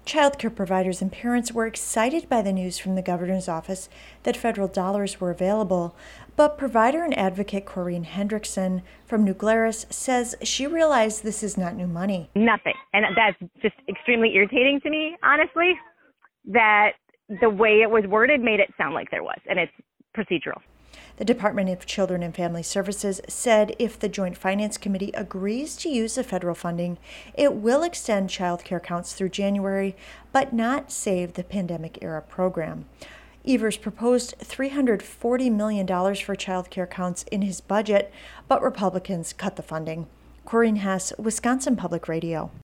Childcare providers and parents were excited by the news from the governor's office that federal dollars were available, but provider and advocate Corrine Hendrickson from New Glarus says she realized this is not new money. Nothing. And that's just extremely irritating to me, honestly, that the way it was worded made it sound like there was, and it's procedural. The Department of Children and Family Services said if the Joint Finance Committee agrees to use the federal funding, it will extend child care counts through January, but not save the pandemic-era program. Evers proposed $340 million for child care counts in his budget, but Republicans cut the funding. Corinne Hess, Wisconsin Public Radio.